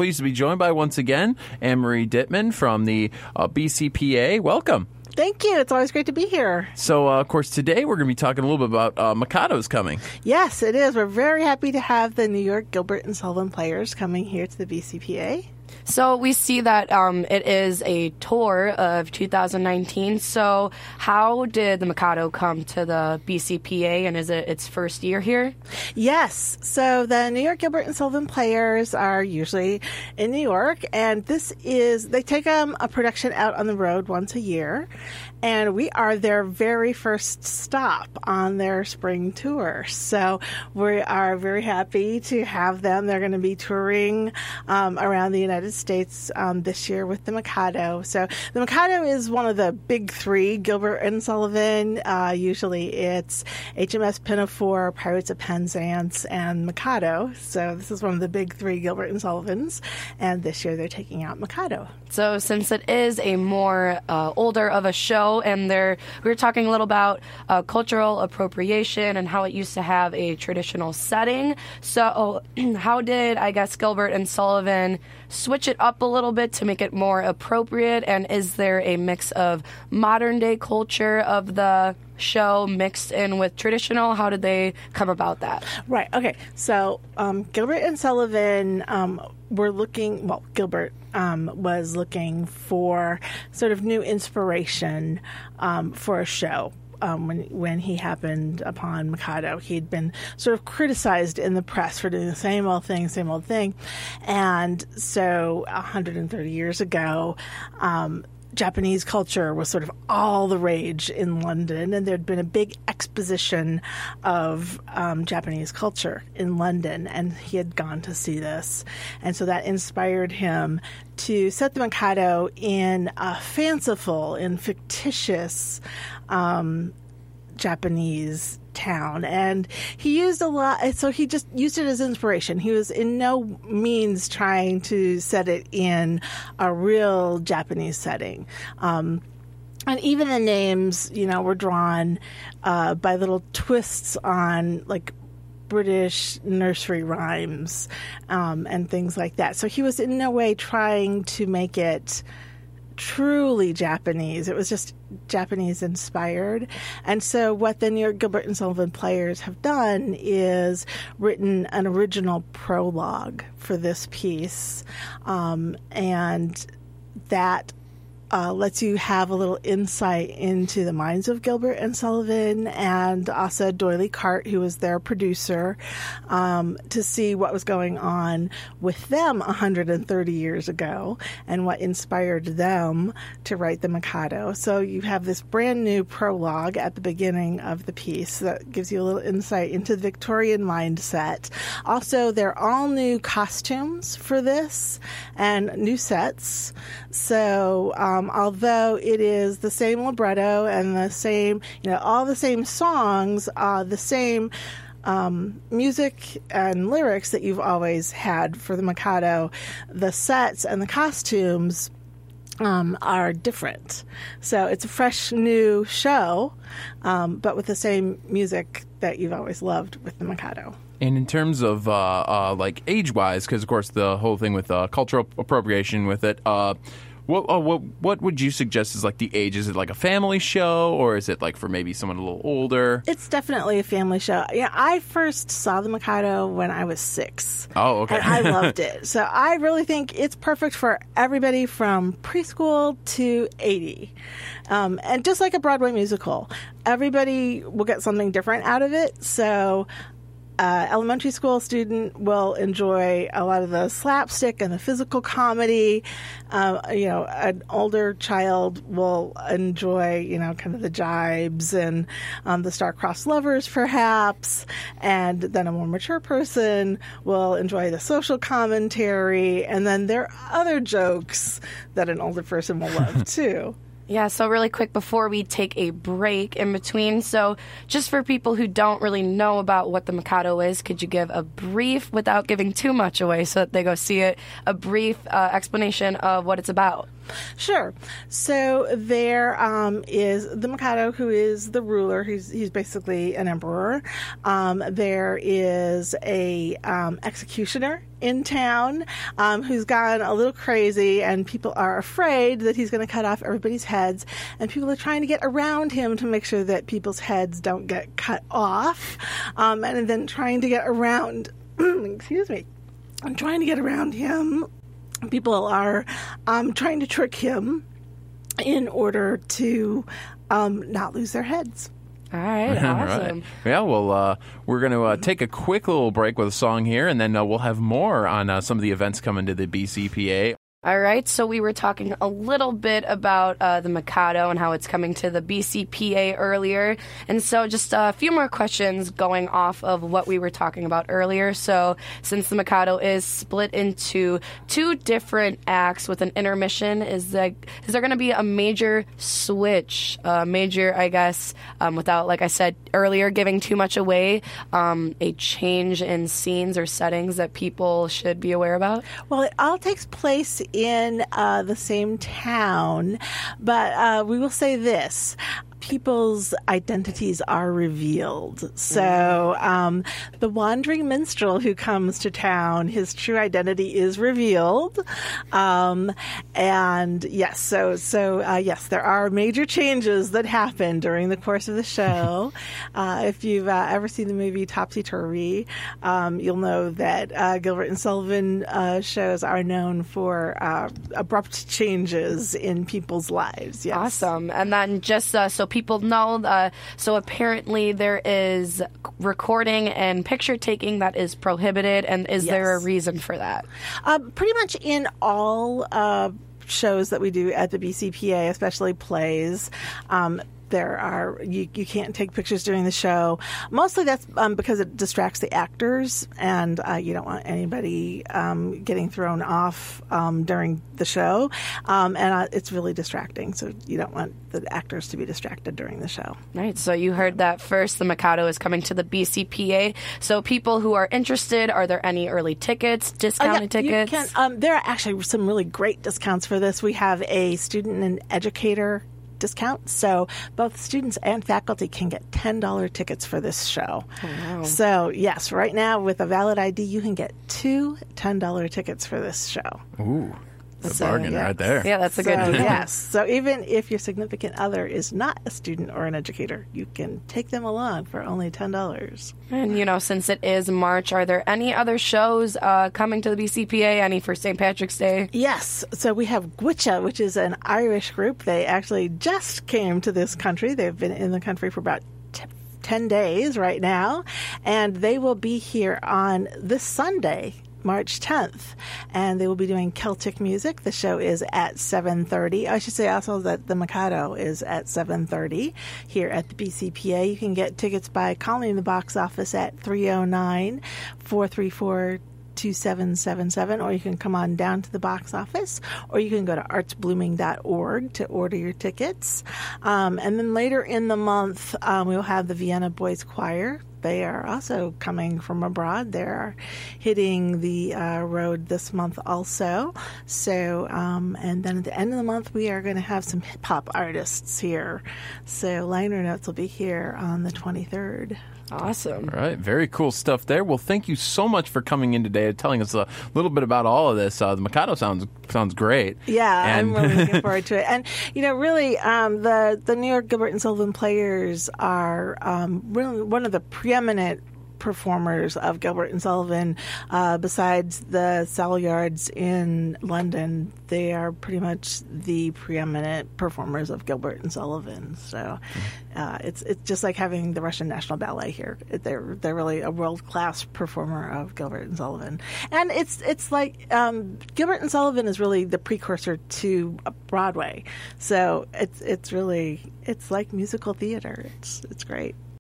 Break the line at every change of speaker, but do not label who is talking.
pleased to be joined by, once again, Anne-Marie Dittman from the BCPA. Welcome.
Thank you. It's always great to be here.
So, of course, today we're going to be talking a little bit about Mikado's coming.
Yes, it is. We're very happy to have the New York Gilbert and Sullivan Players coming here to the BCPA.
So we see that it is a tour of 2019. So how did the Mikado come to the BCPA, and is it its first year here?
Yes. So the New York Gilbert and Sullivan Players are usually in New York, and they take a production out on the road once a year, and we are their very first stop on their spring tour. So we are very happy to have them. They're going to be touring around the United States this year with the Mikado. So the Mikado is one of the big three, Gilbert and Sullivan. Usually it's HMS Pinafore, Pirates of Penzance, and Mikado. So this is one of the big three, Gilbert and Sullivans. And this year they're taking out Mikado.
So since it is a more older of a show, and we were talking a little about cultural appropriation and how it used to have a traditional setting. So how did, I guess, Gilbert and Sullivan switch it up a little bit to make it more appropriate? And is there a mix of modern day culture of the show mixed in with traditional? How did they come about that?
Right. Okay. So Gilbert and Sullivan Gilbert was looking for sort of new inspiration for a show. When he happened upon Mikado, he'd been sort of criticized in the press for doing the same old thing. And so 130 years ago, Japanese culture was sort of all the rage in London, and there'd been a big exposition of Japanese culture in London, and he had gone to see this. And so that inspired him to set the Mikado in a fanciful and fictitious Japanese town, and he used a lot, so he just used it as inspiration. He was in no means trying to set it in a real Japanese setting. And even the names, were drawn by little twists on, like, British nursery rhymes and things like that. So he was in no way trying to make it truly Japanese. It was just Japanese inspired. And so what the New York Gilbert and Sullivan Players have done is written an original prologue for this piece. And that lets you have a little insight into the minds of Gilbert and Sullivan and Asa Doyley Cart, who was their producer, to see what was going on with them 130 years ago and what inspired them to write the Mikado. So you have this brand new prologue at the beginning of the piece that gives you a little insight into the Victorian mindset. Also, they're all new costumes for this and new sets. So, although it is the same libretto and the same, all the same songs, the same music and lyrics that you've always had for the Mikado, the sets and the costumes are different. So it's a fresh new show, but with the same music that you've always loved with the Mikado.
And in terms of like age-wise, because of course the whole thing with cultural appropriation with it, what would you suggest is like the age? Is it like a family show, or is it like for maybe someone a little older?
It's definitely a family show. Yeah, I first saw the Mikado when I was 6.
Oh, okay.
And I loved it. So I really think it's perfect for everybody from preschool to 80. And just like a Broadway musical, everybody will get something different out of it. So elementary school student will enjoy a lot of the slapstick and the physical comedy. An older child will enjoy, kind of the jibes and the star-crossed lovers, perhaps. And then a more mature person will enjoy the social commentary. And then there are other jokes that an older person will love, too.
Yeah, so really quick before we take a break in between, so just for people who don't really know about what the Mikado is, could you give a brief, without giving too much away so that they go see it, a brief explanation of what it's about?
Sure. So there is the Mikado, who is the ruler. He's basically an emperor. There is a executioner in town who's gone a little crazy, and people are afraid that he's going to cut off everybody's heads, and people are trying to get around him to make sure that people's heads don't get cut off, and then trying to get around excuse me, I'm trying to get around him. People are trying to trick him in order to not lose their heads.
All right, awesome.
Right. Yeah, well, we're going to take a quick little break with a song here, and then we'll have more on some of the events coming to the BCPA.
All right, so we were talking a little bit about the Mikado and how it's coming to the BCPA earlier. And so just a few more questions going off of what we were talking about earlier. So since the Mikado is split into two different acts with an intermission, is there going to be a major switch, major, I guess, without, like I said earlier, giving too much away, a change in scenes or settings that people should be aware about?
Well, it all takes place in the same town, but we will say this. People's identities are revealed. So the wandering minstrel who comes to town, his true identity is revealed. And yes, so yes, there are major changes that happen during the course of the show. If you've ever seen the movie Topsy Turvy, you'll know that Gilbert and Sullivan shows are known for abrupt changes in people's lives. Yes.
Awesome. And then just so people know, so apparently there is recording and picture taking that is prohibited, and is there a reason for that?
Pretty much in all shows that we do at the BCPA, especially plays, there are you can't take pictures during the show. Mostly that's because it distracts the actors, and you don't want anybody getting thrown off during the show, and it's really distracting. So you don't want the actors to be distracted during the show.
Right. So you heard that first. The Mikado is coming to the BCPA. So people who are interested, are there any early tickets, discounted tickets?
You can, there are actually some really great discounts for this. We have a student and educator discount, so both students and faculty can get $10 tickets for this show.
Oh, wow.
So yes, right now with a valid ID, you can get two $10 tickets for this show.
Ooh. That's a bargain right there.
Yeah, that's a good deal.
Yes. So even if your significant other is not a student or an educator, you can take them along for only $10.
And, since it is March, are there any other shows coming to the BCPA? Any for St. Patrick's Day?
Yes. So we have Gwicha, which is an Irish group. They actually just came to this country. They've been in the country for about 10 days right now. And they will be here on this Sunday, March 10th, and they will be doing Celtic music. The show is at 7:30. I should say also that the Mikado is at 7:30 here at the BCPA. You can get tickets by calling the box office at 309-434-2777, or you can come on down to the box office, or you can go to artsblooming.org to order your tickets. And then later in the month, we'll have the Vienna Boys Choir. They are also coming from abroad. They're hitting the road this month also. So, and then at the end of the month, we are going to have some hip-hop artists here. So Liner Notes will be here on the 23rd.
Awesome.
All right. Very cool stuff there. Well, thank you so much for coming in today and telling us a little bit about all of this. The Mikado sounds great.
Yeah, I'm really looking forward to it. And, really, the New York Gilbert and Sullivan Players are really one of the preeminent performers of Gilbert and Sullivan. Besides the Salyards in London, they are pretty much the preeminent performers of Gilbert and Sullivan. So it's just like having the Russian National Ballet here. They're really a world-class performer of Gilbert and Sullivan. And it's like Gilbert and Sullivan is really the precursor to Broadway. So it's like musical theater. It's great.